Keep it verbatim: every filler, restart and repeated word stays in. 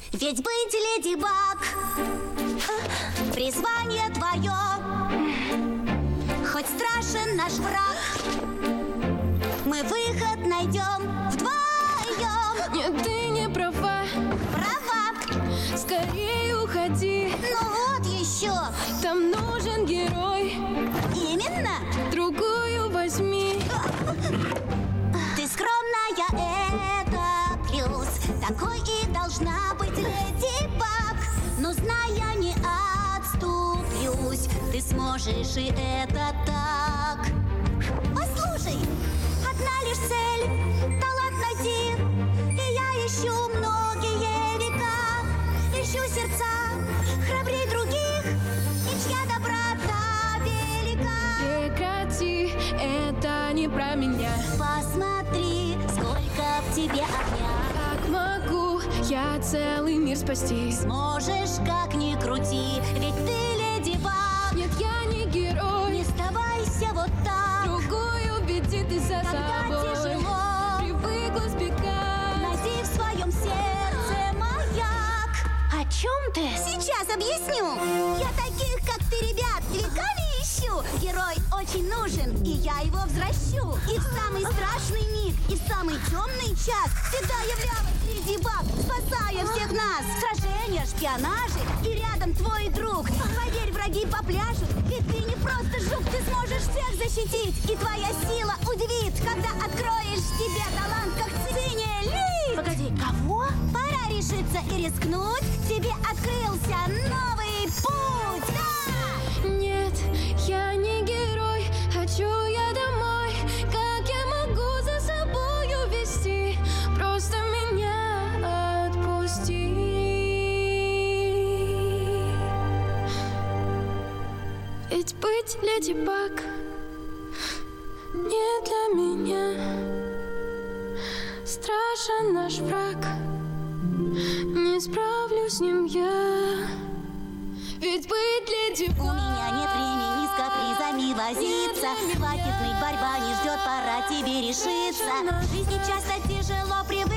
Ведь быть Леди Баг — призвание твое. Хоть страшен наш враг, мы выход найдем вдвоем. Нет, ты не права. Права. Скорее уходи. Ну вот еще. Там нужен герой. Именно. Другую возьми. Ты скромная, это плюс. Такой и должна быть Леди Баг. Но зная, не отступлюсь. Ты сможешь, и это так. Послушай, одна лишь цель — талант найти. И я ищу многие века. Ищу сердца храбрей других, и чья доброта велика. Прекрати, это не про меня. Посмотри, сколько в тебе огня. Как могу я целый мир спасти? Сможешь, как ни крути, ведь ты Леди Баг. Нет, я не герой. Не сдавайся вот так. Другую веди ты за Когда собой. тяжело, Привыкла сбегать. найди в своем сердце маяк. О чем ты? Сейчас объясню. Я таких, как ты, ребят, веками ищу. Герой очень нужен, и я его возвращу. И в самый страшный миг, и в самый темный час всегда являлась Леди Баг, спасая всех нас. Сражения, шпионажи, и рядом твой друг. Поверь, враги попляшут, ведь ты не просто жук. Ты сможешь всех защитить, и твоя сила удивит, когда откроешь в себе талант, как синяя лист. Погоди, кого? Пора решиться и рискнуть. Тебе открылся новый путь. Да! Нет, я не герой. Хочу я домой. Как я могу за собою вести? Просто меня отпусти. Ведь быть Леди Баг не для меня. Страшен наш враг, не справлюсь с ним я. Ведь быть Леди Баг. У меня нет времени с капризами возиться. Хватит ныть, борьба не ждет, пора тебе решиться. В жизни часто тяжело привыкать.